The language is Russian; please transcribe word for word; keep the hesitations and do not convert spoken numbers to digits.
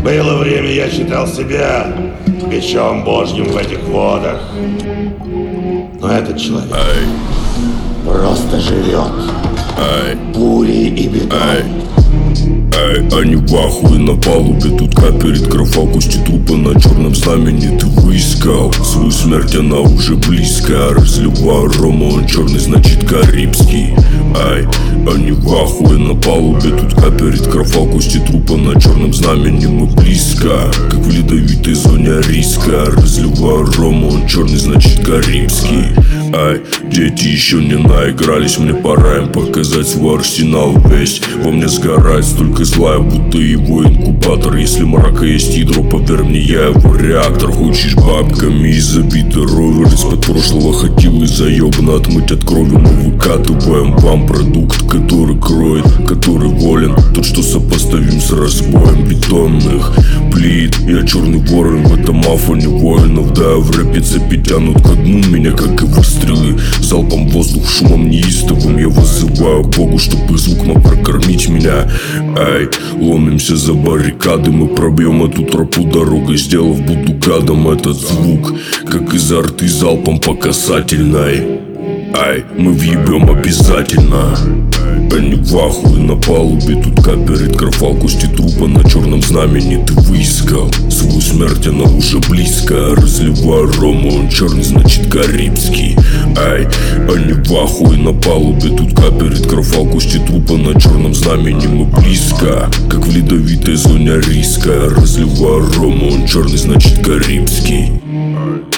Было время, я считал себя бичом божьим в этих водах. Но этот человек Ай. просто живет Ай. пулей и бетон. Ай. Эй, они в ахуе на палубе, тут каперит кровь, а кости трупа на черном знамени. Ты выискал свою смерть, она уже близко. Разливаю рому, он черный, значит карибский. Ай, они в ахуе на палубе, тут каперит кровь, а кости трупа на черном знамени. Мы близко, как в ледовитой зоне риска. Разливаю рому, он черный, значит карибский. Ай, дети еще не наигрались, мне пора им показать свой арсенал весь. Во мне сгорает столько зла, будто его инкубатор. Если мрака есть ядро, поверь мне, я его реактор. Хочешь бабками и забитый ровер из-под прошлого хотел и заебно отмыть от крови. Мы выкатываем вам продукт, который кроет, который волен. Тот, что сопоставим с разбоем бетонных плит. Я черный ворон в этом афоне воинов. Да, в рэпе цепи тянут ко дну меня, как и выстрелы. Залпом воздух, шумом неистовым я вызываю к Богу, чтобы звук мог прокормить меня. Ай, ломимся за баррикады, мы пробьем эту тропу дорогой, сделав буду гадом этот звук, как изо рты залпом по касательной. Ай, мы въебем обязательно. Они в ахуе на палубе, тут каперит кровь, а кости трупа на черном знамени. Ты выискал свою смерть, она уже близко. Разливаю рому, он черный, значит карибский. Ай, они в ахуе на палубе, тут каперит кровь, а кости трупа на черном знамени. Мы близко, как в ледовитой зоне риска. Разливаю рому, он черный, значит карибский.